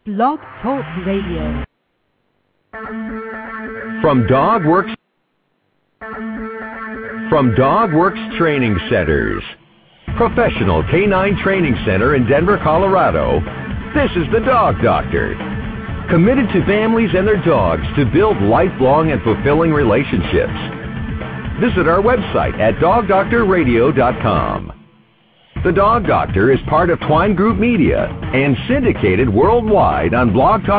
Blog Talk Radio. From Dogworks Training Centers, professional canine training center in Denver, Colorado, this is the Dog Doctor. Committed to families and their dogs to build lifelong and fulfilling relationships. Visit our website at dogdoctorradio.com. The Dog Doctor is part of Twine Group Media and syndicated worldwide on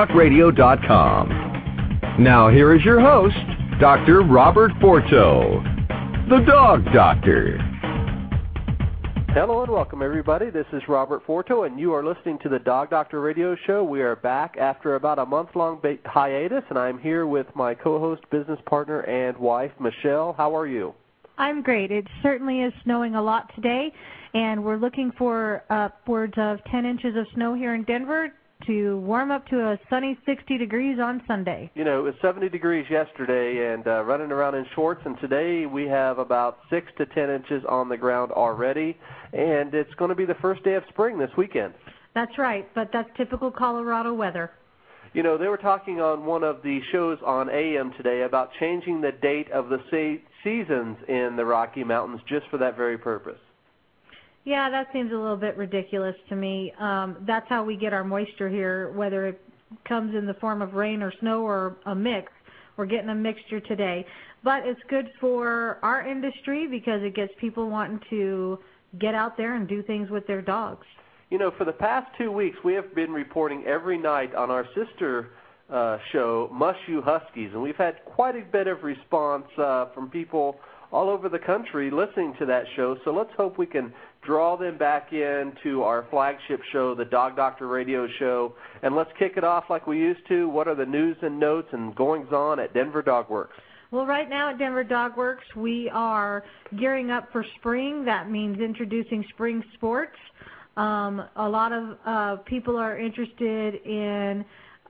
blogtalkradio.com. Now here is your host, Dr. Robert Forto, the Dog Doctor. Hello and welcome, everybody. This is Robert Forto, and you are listening to the Dog Doctor Radio Show. We are back after about a month-long hiatus, and I'm here with my co-host, business partner, and wife, Michelle. How are you? I'm great. It certainly is snowing a lot today, and we're looking for upwards of 10 inches of snow here in Denver to warm up to a sunny 60 degrees on Sunday. You know, it was 70 degrees yesterday and running around in shorts, and today we have about 6 to 10 inches on the ground already, and it's going to be the first day of spring this weekend. That's right, but that's typical Colorado weather. You know, they were talking on one of the shows on AM today about changing the date of the seasons in the Rocky Mountains just for that very purpose. Yeah, that seems a little bit ridiculous to me. That's how we get our moisture here, whether it comes in the form of rain or snow or a mix. We're getting a mixture today. But it's good for our industry because it gets people wanting to get out there and do things with their dogs. You know, for the past 2 weeks, we have been reporting every night on our sister show, Mushu Huskies, and we've had quite a bit of response from people all over the country listening to that show. So let's hope we can draw them back into our flagship show, the Dog Doctor Radio Show, and let's kick it off like we used to. What are the news and notes and goings-on at Denver Dogworks? Well, right now at Denver Dogworks, we are gearing up for spring. That means introducing spring sports. A lot of people are interested in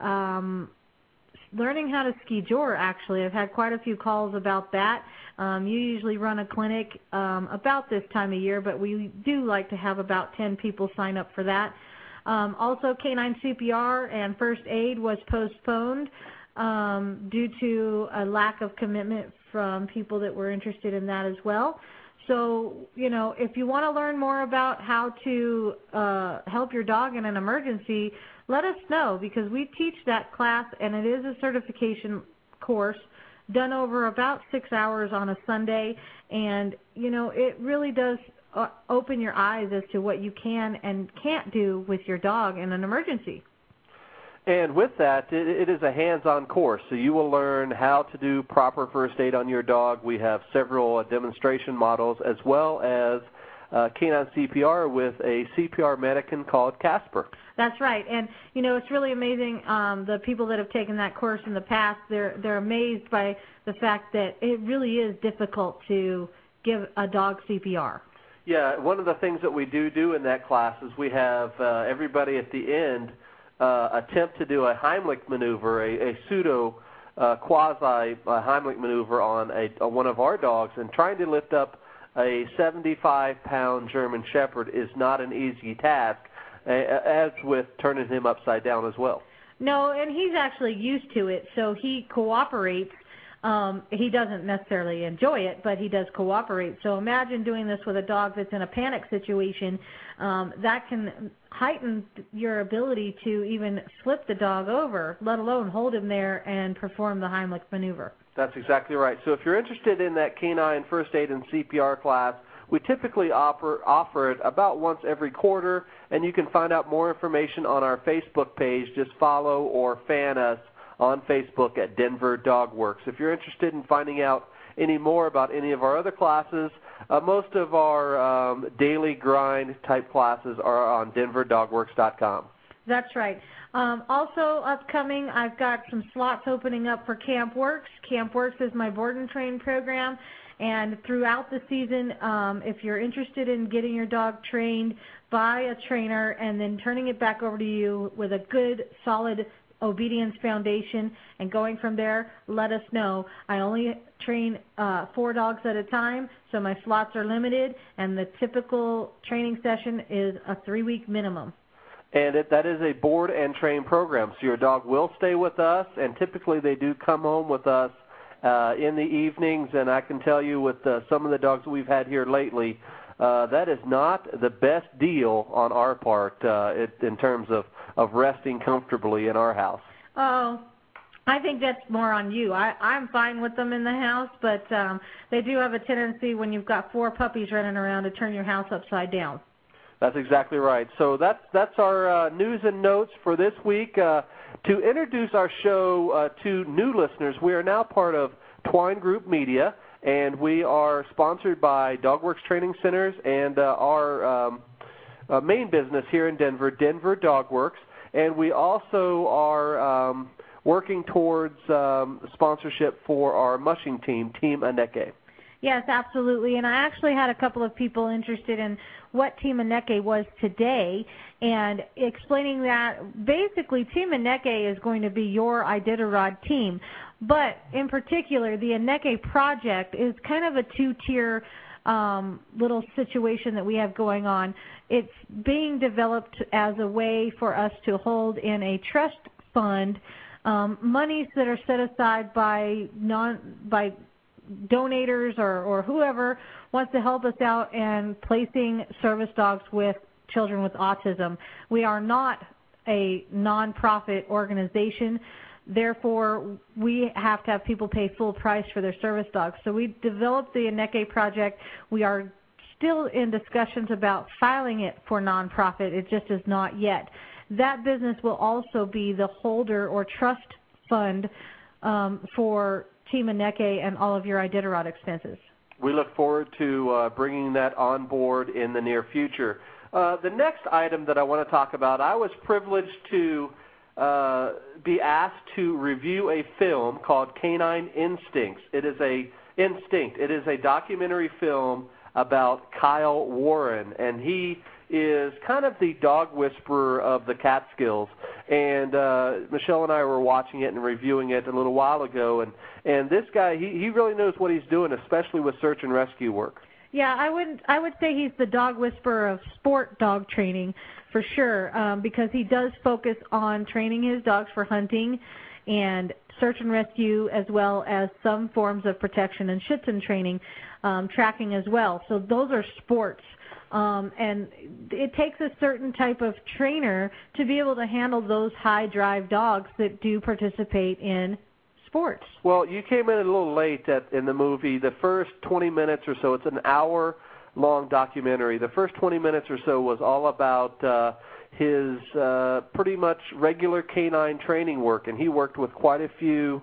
learning how to ski jor, actually. I've had quite a few calls about that. You usually run a clinic about this time of year, but we do like to have about 10 people sign up for that. Also, canine CPR and first aid was postponed due to a lack of commitment from people that were interested in that as well. So, you know, if you want to learn more about how to help your dog in an emergency, let us know because we teach that class, and it is a certification course done over about 6 hours on a Sunday. And, you know, it really does open your eyes as to what you can and can't do with your dog in an emergency. And with that, it is a hands-on course, so you will learn how to do proper first aid on your dog. We have several demonstration models as well as canine CPR with a CPR mannequin called Casper. That's right, and you know it's really amazing. The people that have taken that course in the past, they're amazed by the fact that it really is difficult to give a dog CPR. Yeah, one of the things that we do in that class is we have everybody at the end attempt to do a Heimlich maneuver, a pseudo quasi Heimlich maneuver on one of our dogs, and trying to lift up a 75-pound German Shepherd is not an easy task, as with turning him upside down as well. No, and he's actually used to it, so he cooperates. He doesn't necessarily enjoy it, but he does cooperate. So imagine doing this with a dog that's in a panic situation. That can heighten your ability to even flip the dog over, let alone hold him there and perform the Heimlich maneuver. That's exactly right. So if you're interested in that canine first aid and CPR class, we typically offer it about once every quarter, and you can find out more information on our Facebook page. Just follow or fan us on Facebook at Denver Dogworks. If you're interested in finding out any more about any of our other classes, most of our daily grind type classes are on denverdogworks.com. That's right. Also upcoming, I've got some slots opening up for Camp Works. Camp Works is my board and train program, and throughout the season, if you're interested in getting your dog trained by a trainer and then turning it back over to you with a good, solid obedience foundation and going from there, let us know. I only train 4 dogs at a time, so my slots are limited, and the typical training session is a 3-week minimum. And that is a board and train program. So your dog will stay with us, and typically they do come home with us in the evenings. And I can tell you with some of the dogs we've had here lately, that is not the best deal on our part in terms of resting comfortably in our house. Oh, I think that's more on you. I'm fine with them in the house, but they do have a tendency when you've got 4 puppies running around to turn your house upside down. That's exactly right. So that's our news and notes for this week. To introduce our show to new listeners, we are now part of Twine Group Media, and we are sponsored by DogWorks Training Centers and our main business here in Denver, Denver DogWorks. And we also are working towards sponsorship for our mushing team, Team Aneke. Yes, absolutely. And I actually had a couple of people interested in what Team Aneke was today and explaining that basically Team Aneke is going to be your Iditarod team. But in particular, the Aneke project is kind of a 2-tier little situation that we have going on. It's being developed as a way for us to hold in a trust fund monies that are set aside by donators or whoever wants to help us out in placing service dogs with children with autism. We are not a nonprofit organization. Therefore, we have to have people pay full price for their service dogs. So we developed the Aneke project. We are still in discussions about filing it for nonprofit. It just is not yet. That business will also be the holder or trust fund for Team Aneke and all of your Iditarod expenses. We look forward to bringing that on board in the near future. The next item that I want to talk about, I was privileged to be asked to review a film called Canine Instincts. It is a documentary film about Kyle Warren, and he is kind of the dog whisperer of the Catskills. And Michelle and I were watching it and reviewing it a little while ago, and this guy, he really knows what he's doing, especially with search and rescue work. Yeah, I would say he's the dog whisperer of sport dog training for sure, because he does focus on training his dogs for hunting and search and rescue, as well as some forms of protection and Schutzen training, tracking as well. So those are sports. And it takes a certain type of trainer to be able to handle those high drive dogs that do participate in sports. Well, you came in a little late in the movie. The first 20 minutes or so, it's an hour-long documentary. The first 20 minutes or so was all about his pretty much regular canine training work, and he worked with quite a few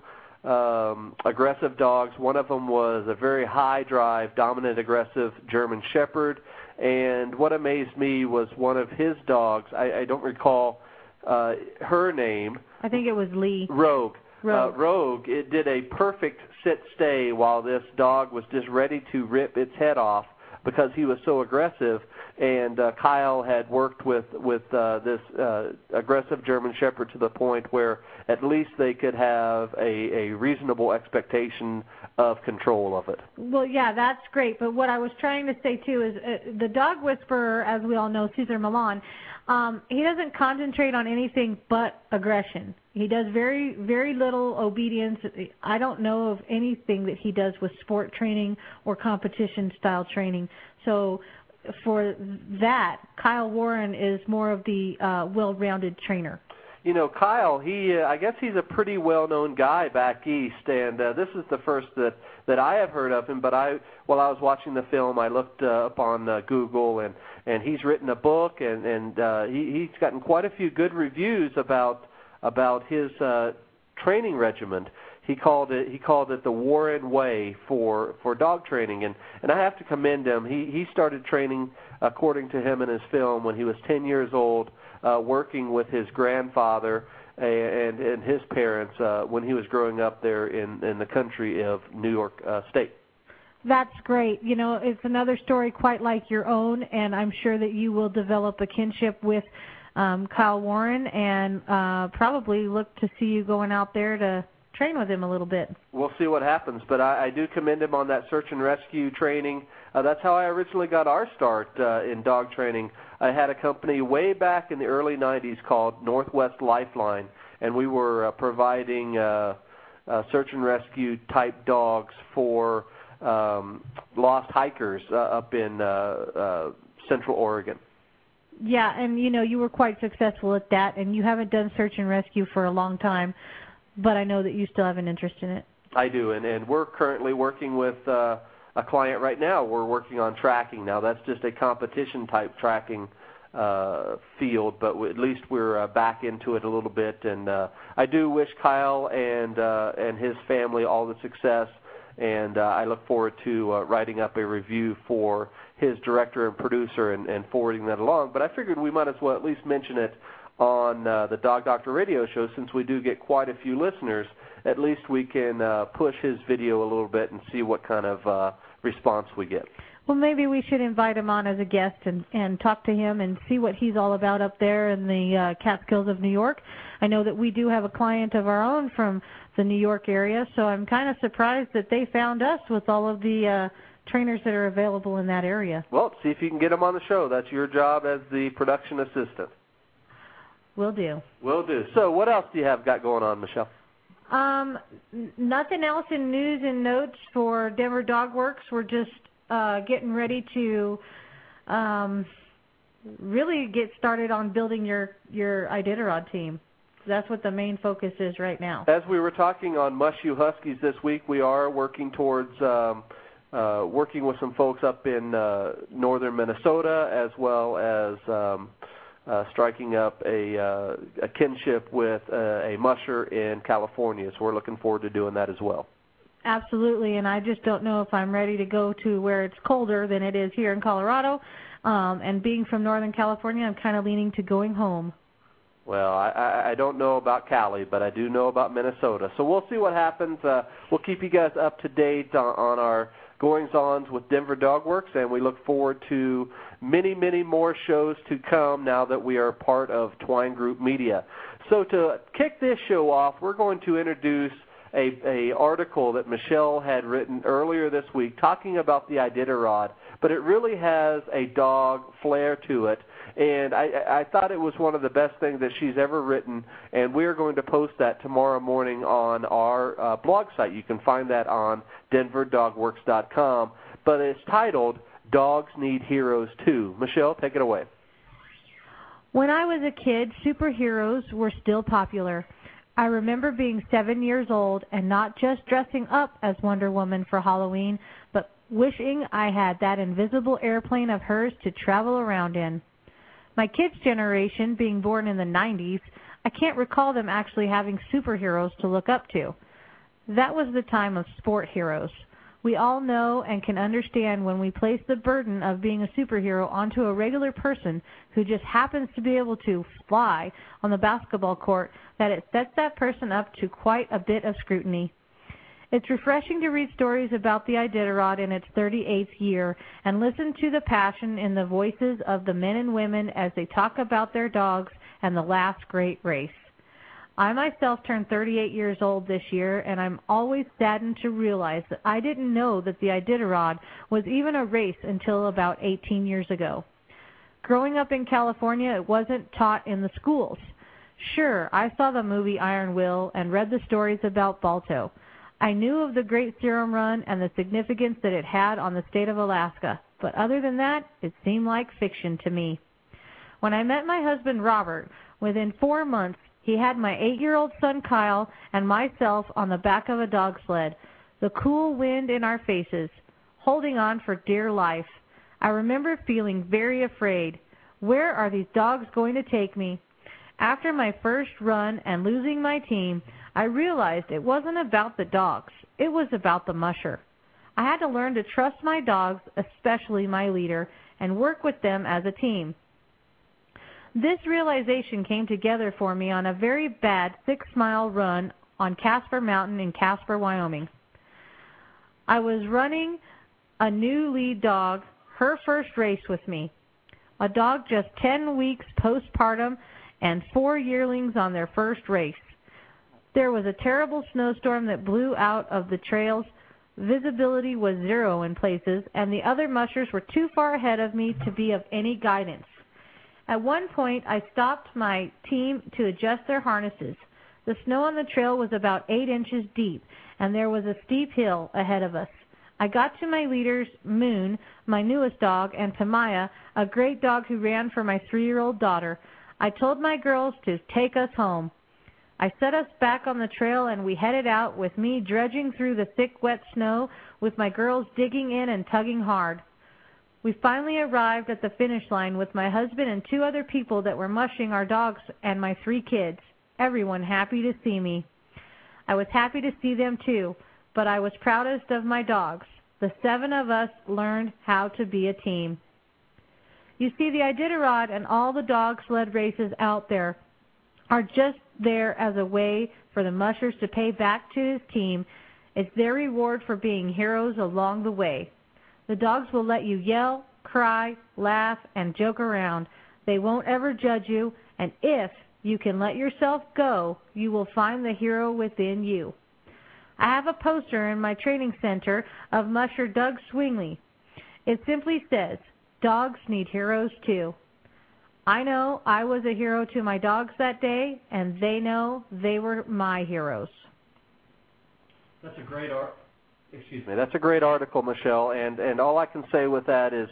aggressive dogs. One of them was a very high drive, dominant, aggressive German Shepherd. And what amazed me was one of his dogs, I don't recall her name. I think it was Lee. Rogue. Rogue, it did a perfect sit-stay while this dog was just ready to rip its head off because he was so aggressive. And Kyle had worked with this aggressive German Shepherd to the point where at least they could have a reasonable expectation of control of it. Well, yeah, that's great. But what I was trying to say, too, is the dog whisperer, as we all know, Cesar Millan, he doesn't concentrate on anything but aggression. He does very, very little obedience. I don't know of anything that he does with sport training or competition-style training. So for that, Kyle Warren is more of the well-rounded trainer. You know, Kyle, I guess he's a pretty well-known guy back east, and this is the first that I have heard of him. But while I was watching the film, I looked up on Google, and he's written a book, and he's gotten quite a few good reviews about his training regimen. He called it the Warren way for dog training, and I have to commend him. He started training, according to him in his film, when he was 10 years old, working with his grandfather and his parents when he was growing up there in the country of New York State. That's great. You know, it's another story quite like your own, and I'm sure that you will develop a kinship with Kyle Warren and probably look to see you going out there to train with him a little bit. We'll see what happens, but I do commend him on that search and rescue training. That's how I originally got our start in dog training. I had a company way back in the early 90s called Northwest Lifeline, and we were providing search and rescue type dogs for lost hikers up in Central Oregon. Yeah, and you were quite successful at that, and you haven't done search and rescue for a long time, but I know that you still have an interest in it. I do, and we're currently working with a client right now. We're working on tracking now. That's just a competition-type tracking field, but at least we're back into it a little bit. And I do wish Kyle and his family all the success, and I look forward to writing up a review for his director and producer and forwarding that along. But I figured we might as well at least mention it on the Dog Doctor radio show, since we do get quite a few listeners. At least we can push his video a little bit and see what kind of response we get. Well, maybe we should invite him on as a guest and talk to him and see what he's all about up there in the Catskills of New York. I know that we do have a client of our own from the New York area, so I'm kind of surprised that they found us with all of the trainers that are available in that area. Well, see if you can get them on the show. That's your job as the production assistant. Will do. Will do. So what else do you have got going on, Michelle? Nothing else in news and notes for Denver Dog Works. We're just getting ready to really get started on building your Iditarod team. That's what the main focus is right now. As we were talking on Mushu Huskies this week, we are working towards working with some folks up in northern Minnesota, as well as striking up a kinship with a musher in California. So we're looking forward to doing that as well. Absolutely, and I just don't know if I'm ready to go to where it's colder than it is here in Colorado. And being from Northern California, I'm kind of leaning to going home. Well, I don't know about Cali, but I do know about Minnesota. So we'll see what happens. We'll keep you guys up to date on our goings-ons with Denver Dog Works, and we look forward to many, many more shows to come now that we are part of Twine Group Media. So to kick this show off, we're going to introduce a article that Michelle had written earlier this week talking about the Iditarod, but it really has a dog flair to it, and I thought it was one of the best things that she's ever written, and we're going to post that tomorrow morning on our blog site. You can find that on denverdogworks.com, but it's titled Dogs Need Heroes Too. Michelle, take it away. When I was a kid, superheroes were still popular. I remember being 7 years old and not just dressing up as Wonder Woman for Halloween, but wishing I had that invisible airplane of hers to travel around in. My kids' generation, being born in the 90s, I can't recall them actually having superheroes to look up to. That was the time of sport heroes. We all know and can understand when we place the burden of being a superhero onto a regular person who just happens to be able to fly on the basketball court, that it sets that person up to quite a bit of scrutiny. It's refreshing to read stories about the Iditarod in its 38th year and listen to the passion in the voices of the men and women as they talk about their dogs and the last great race. I myself turned 38 years old this year, and I'm always saddened to realize that I didn't know that the Iditarod was even a race until about 18 years ago. Growing up in California, it wasn't taught in the schools. Sure, I saw the movie Iron Will and read the stories about Balto. I knew of the Great Serum Run and the significance that it had on the state of Alaska, but other than that, it seemed like fiction to me. When I met my husband, Robert, within 4 months, he had my 8-year-old son, Kyle, and myself on the back of a dog sled, the cool wind in our faces, holding on for dear life. I remember feeling very afraid. Where are these dogs going to take me? After my first run and losing my team, I realized it wasn't about the dogs. It was about the musher. I had to learn to trust my dogs, especially my leader, and work with them as a team. This realization came together for me on a very bad 6-mile run on Casper Mountain in Casper, Wyoming. I was running a new lead dog, her first race with me. A dog just 10 weeks postpartum and 4 yearlings on their first race. There was a terrible snowstorm that blew out of the trails. Visibility was 0 in places, and the other mushers were too far ahead of me to be of any guidance. At one point, I stopped my team to adjust their harnesses. The snow on the trail was about 8 inches deep, and there was a steep hill ahead of us. I got to my leaders, Moon, my newest dog, and Tamaya, a great dog who ran for my 3-year-old daughter. I told my girls to take us home. I set us back on the trail, and we headed out with me dredging through the thick, wet snow with my girls digging in and tugging hard. We finally arrived at the finish line with my husband and 2 other people that were mushing our dogs and my 3 kids, everyone happy to see me. I was happy to see them too, but I was proudest of my dogs. The 7 of us learned how to be a team. You see, the Iditarod and all the dog sled races out there are just there as a way for the mushers to pay back to his team. It's their reward for being heroes along the way. The dogs will let you yell, cry, laugh, and joke around. They won't ever judge you, and if you can let yourself go, you will find the hero within you. I have a poster in my training center of musher Doug Swingley. It simply says, "Dogs need heroes too." I know I was a hero to my dogs that day, and they know they were my heroes. That's a great That's a great article, Michelle, and all I can say with that is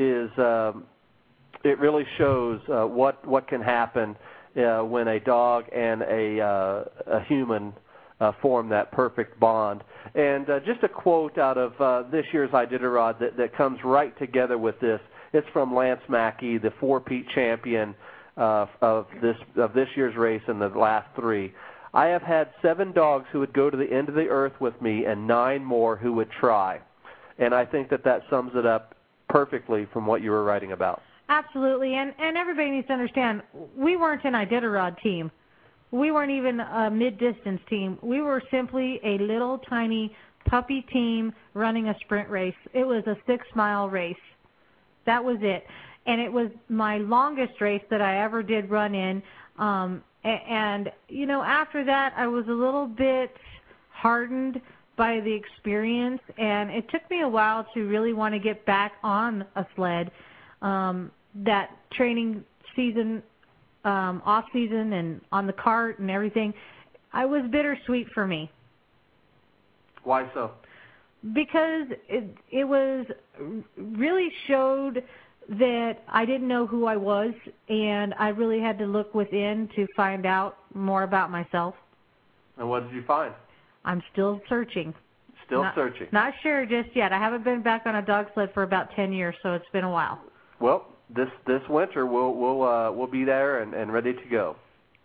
it really shows what can happen when a dog and a human form that perfect bond. And just a quote out of this year's Iditarod that comes right together with this. It's from Lance Mackey, the 4-peat champion of this year's race and the last 3. I have had 7 dogs who would go to the end of the earth with me and 9 more who would try. And I think that sums it up perfectly from what you were writing about. Absolutely, and everybody needs to understand, we weren't an Iditarod team. We weren't even a mid-distance team. We were simply a little tiny puppy team running a sprint race. It was a 6-mile race. That was it. And it was my longest race that I ever did run in. And, you know, after that, I was a little bit hardened by the experience, and it took me a while to really want to get back on a sled. That training season, off season, and on the cart and everything, it was bittersweet for me. Why so? Because it was really showed that I didn't know who I was, and I really had to look within to find out more about myself. And what did you find? I'm still searching. Searching. Not sure just yet. I haven't been back on a dog sled for about 10 years, so it's been a while. Well, this winter we'll be there and ready to go.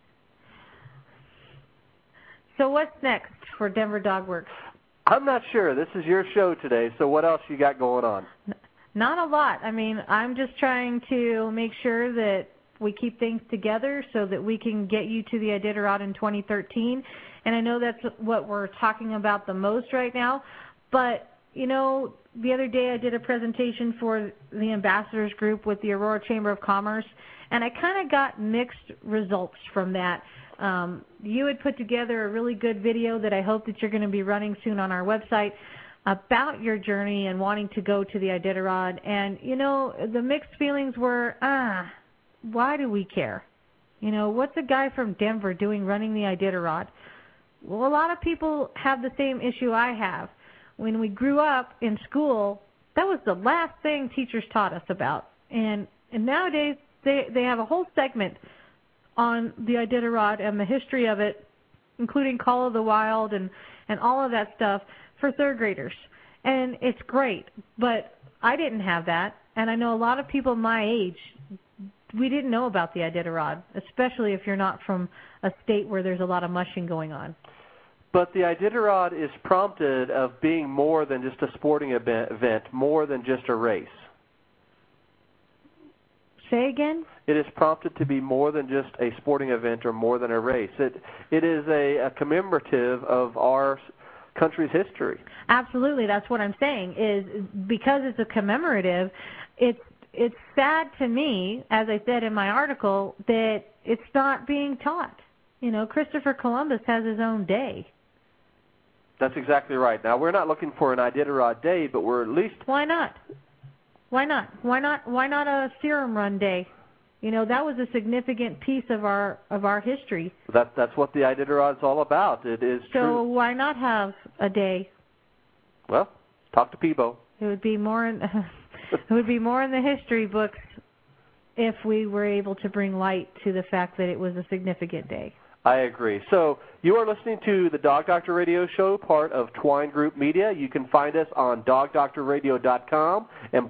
So what's next for Denver Dog Works? I'm not sure. This is your show today, so what else you got going on? Not a lot. I mean, I'm just trying to make sure that we keep things together so that we can get you to the Iditarod in 2013. And I know that's what we're talking about the most right now. But, you know, the other day I did a presentation for the ambassadors group with the Aurora Chamber of Commerce, and I kind of got mixed results from that. You had put together a really good video that I hope that you're going to be running soon on our website about your journey and wanting to go to the Iditarod. And, you know, the mixed feelings were, why do we care? You know, what's a guy from Denver doing running the Iditarod? Well, a lot of people have the same issue I have. When we grew up in school, that was the last thing teachers taught us about. And nowadays, they have a whole segment on the Iditarod and the history of it, including Call of the Wild and all of that stuff for third graders. And it's great, but I didn't have that. And I know a lot of people my age, we didn't know about the Iditarod, especially if you're not from a state where there's a lot of mushing going on. But the Iditarod is prompted of being more than just a sporting event, more than just a race. Say again? It is prompted to be more than just a sporting event or more than a race. It is a commemorative of our country's history. Absolutely. That's what I'm saying, is because it's a commemorative, it's sad to me, as I said in my article, that it's not being taught. You know, Christopher Columbus has his own day. That's exactly right. Now, we're not looking for an Iditarod day, but we're at least... Why not? Why not? Why not a serum run day? that was a significant piece of our history. That's what the Iditarod's all about. It is so true. Why not have a day? Well, talk to Peebo. It would be more in the history books if we were able to bring light to the fact that it was a significant day. I agree. So you are listening to the Dog Doctor Radio Show, part of Twine Group Media. You can find us on dogdoctorradio.com and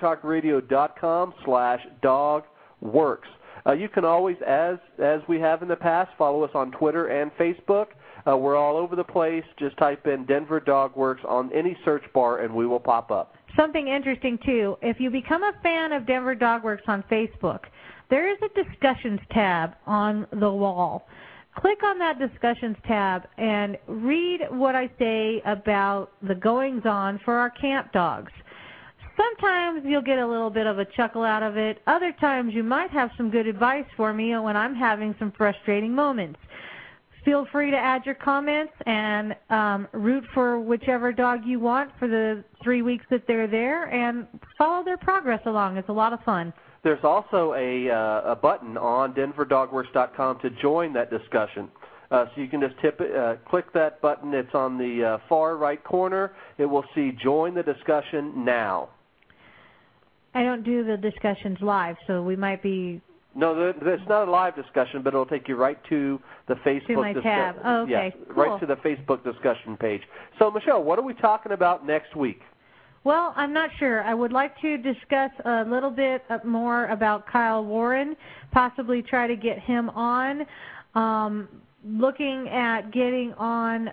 blogtalkradio.com/dogworks. You can always, as we have in the past, follow us on Twitter and Facebook. We're all over the place. Just type in Denver Dog Works on any search bar and we will pop up. Something interesting, too, if you become a fan of Denver Dog Works on Facebook, there is a discussions tab on the wall. Click on that discussions tab and read what I say about the goings-on for our camp dogs. Sometimes you'll get a little bit of a chuckle out of it. Other times you might have some good advice for me when I'm having some frustrating moments. Feel free to add your comments and root for whichever dog you want for the 3 weeks that they're there and follow their progress along. It's a lot of fun. There's also a button on denverdogworks.com to join that discussion. So you can just click that button. It's on the far right corner. It will see Join the Discussion Now. I don't do the discussions live, so we might be... No, it's not a live discussion, but it'll take you right to the Facebook to my tab. Oh, okay. Yes, cool. right to the Facebook discussion page. So, Michelle, what are we talking about next week? Well, I'm not sure. I would like to discuss a little bit more about Kyle Warren, possibly try to get him on, looking at getting on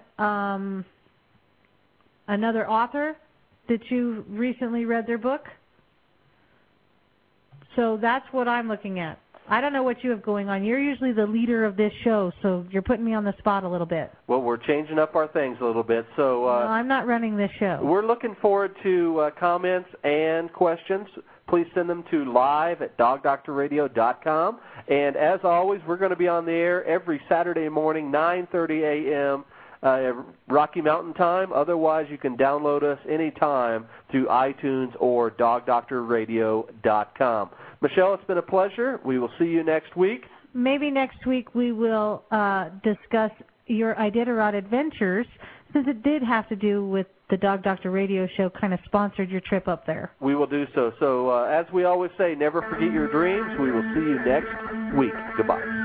another author that you recently read their book. So that's what I'm looking at. I don't know what you have going on. You're usually the leader of this show, so you're putting me on the spot a little bit. Well, we're changing up our things a little bit. So no, I'm not running this show. We're looking forward to comments and questions. Please send them to live@dogdoctorradio.com. And as always, we're going to be on the air every Saturday morning, 9:30 a.m., Rocky Mountain time. Otherwise, you can download us anytime through iTunes or dogdoctorradio.com. Michelle, it's been a pleasure. We will see you next week. Maybe next week we will discuss your Iditarod adventures, since it did have to do with the Dog Doctor Radio Show kind of sponsored your trip up there. We will do so. So as we always say, never forget your dreams. We will see you next week. Goodbye.